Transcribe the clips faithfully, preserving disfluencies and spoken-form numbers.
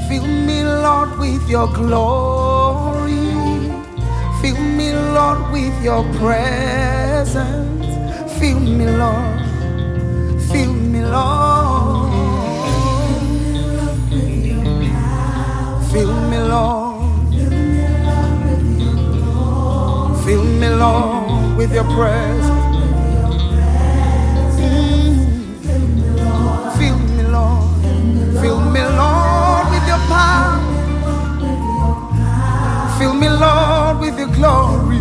Fill me, Lord, with your glory. Fill me, Lord, with your presence. Fill me, Lord. Fill me, Lord. Fill me, Lord. Fill me, Lord, with your presence. Fill me, Lord. Fill me, Lord, with your power. Fill me, Lord, with your glory.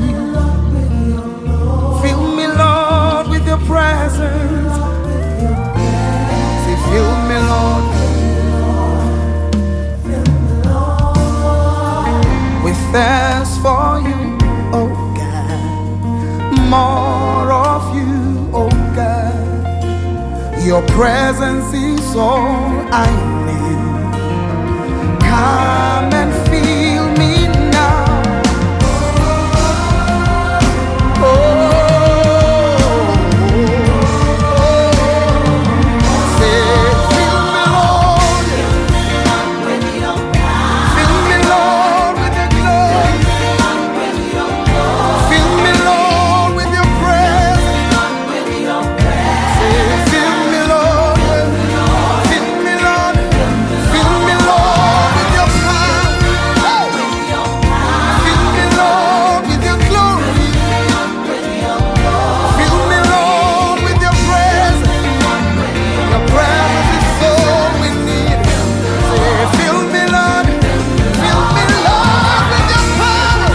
Fill me, Lord, with your presence. Say, fill me, Lord. With thirst for you, oh God. More of you, oh God. Your presence is all I need. Come and fill me now. Oh, say, fill me, Lord. Fill me, Lord, with your glory. Fill me, Lord, with your presence. Say, fill me, Lord. Fill me, Lord. Fill me, Lord, with your power. Fill me, Lord, with your glory. Fill me, Lord, with your presence. Your presence is all we need. Say, fill me, Lord. Fill me, Lord, with your power.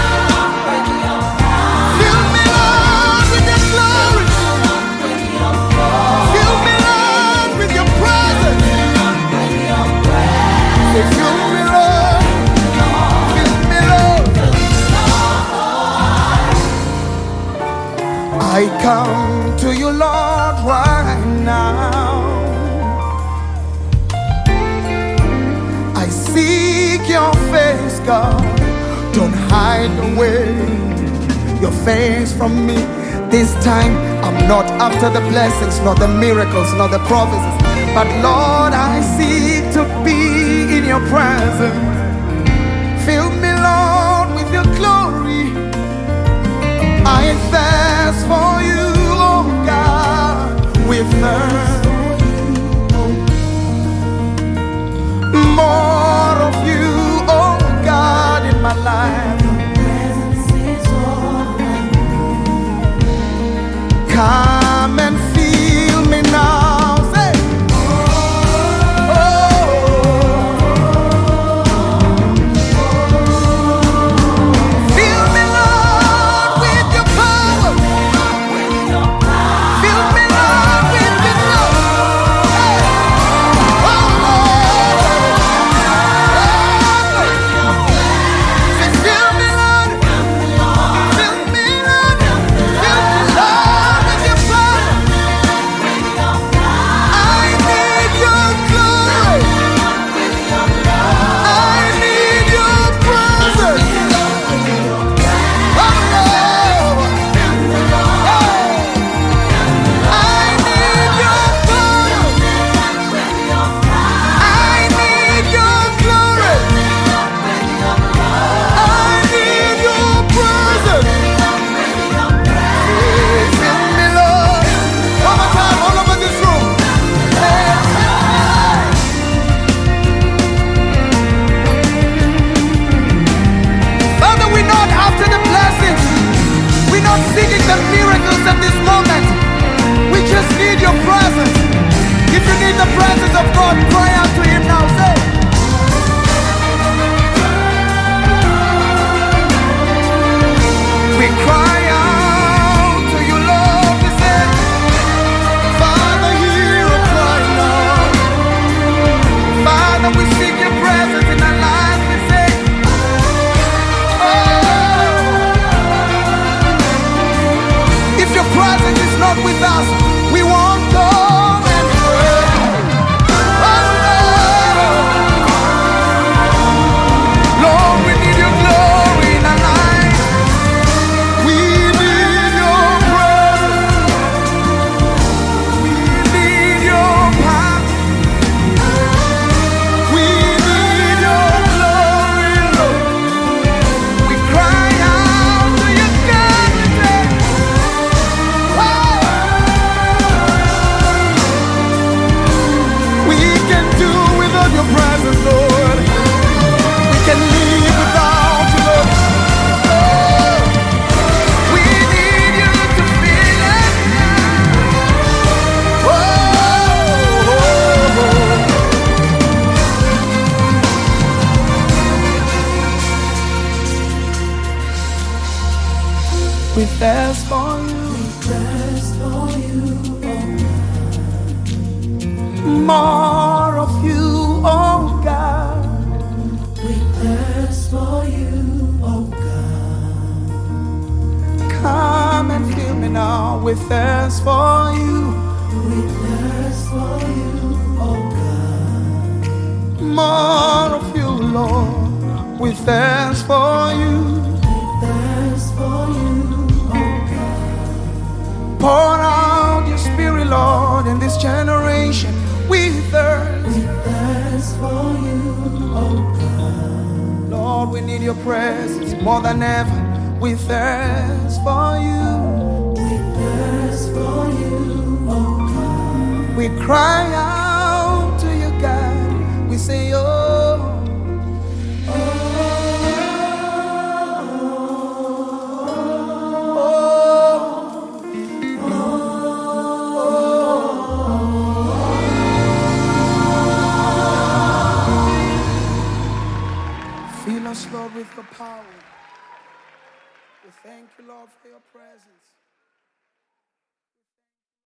Fill me, Lord, with your glory. Fill me, Lord, with your presence. Say, fill me, Lord. Fill me, Lord. I come to you, Lord, right now. I seek your face, God. Don't hide away your face from me. This time I'm not after the blessings, not the miracles, not the prophecies, but Lord, I seek to be in your presence. Fill me, Lord, with your glory. I thirst for you, oh God, with thirst. More of you, oh God, in my life. Come and feel me now. Say, fill me, Lord, with your power. Fill me, Lord, with your love. Say, fill me, Lord. Fill me, Lord. Fill me, Lord, with your We thirst for you. We thirst for you, oh More of you, oh God. we thirst for you, oh Come and fill me now. We thirst for you. we thirst for you, oh More of you, Lord. We thirst for you. we thirst for you, oh Pour out your spirit, Lord, in this generation. We thirst. we thirst for you, oh Lord, we need your presence more than ever. We thirst for you. we thirst for you, oh We cry out to you, God. We say, oh, fill us, Lord, with your power. We thank you, Lord, for your presence.